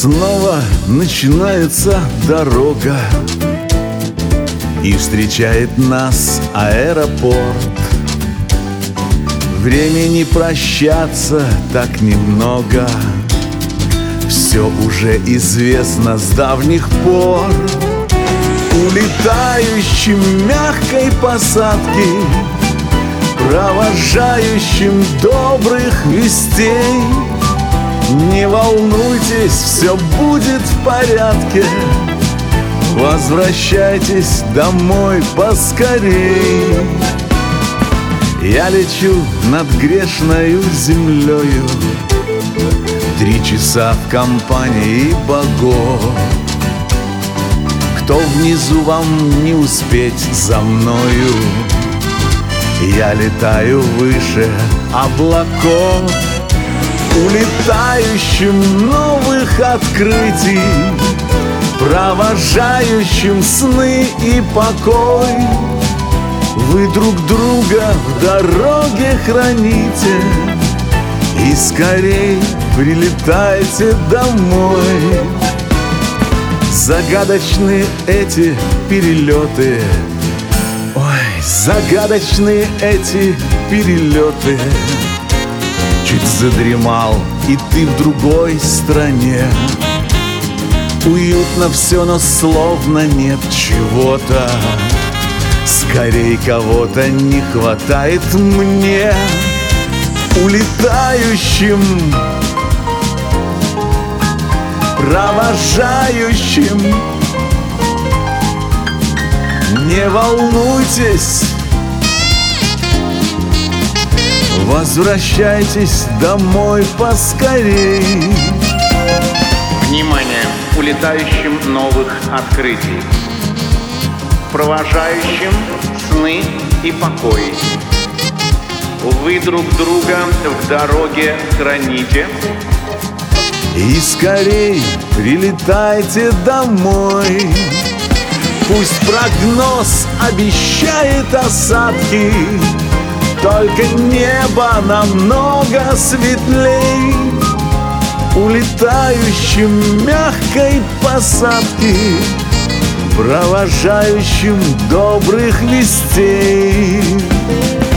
снова начинается дорога, и встречает нас аэропорт. Времени прощаться так немного, все уже известно с давних пор. Улетающим мягкой посадки, провожающим добрых вестей: не волнуйтесь, все будет в порядке, возвращайтесь домой поскорей. Я лечу над грешною землею, 3 часа в компании богов. Кто внизу, вам не успеть за мною, я летаю выше облаков. Улетающим новых открытий, провожающим сны и покой, вы друг друга в дороге храните и скорей прилетайте домой. Загадочные эти перелеты, ой, загадочные эти перелеты. Чуть задремал, и ты в другой стране. Уютно все, но словно нет чего-то. Скорей кого-то не хватает мне. Улетающим, провожающим, не волнуйтесь, возвращайтесь домой поскорей. Внимание! Улетающим новых открытий, провожающим сны и покой. Вы друг друга в дороге храните и скорей прилетайте домой. Пусть прогноз обещает осадки, только небо намного светлей. Улетающим мягкой посадки, провожающим добрых вестей.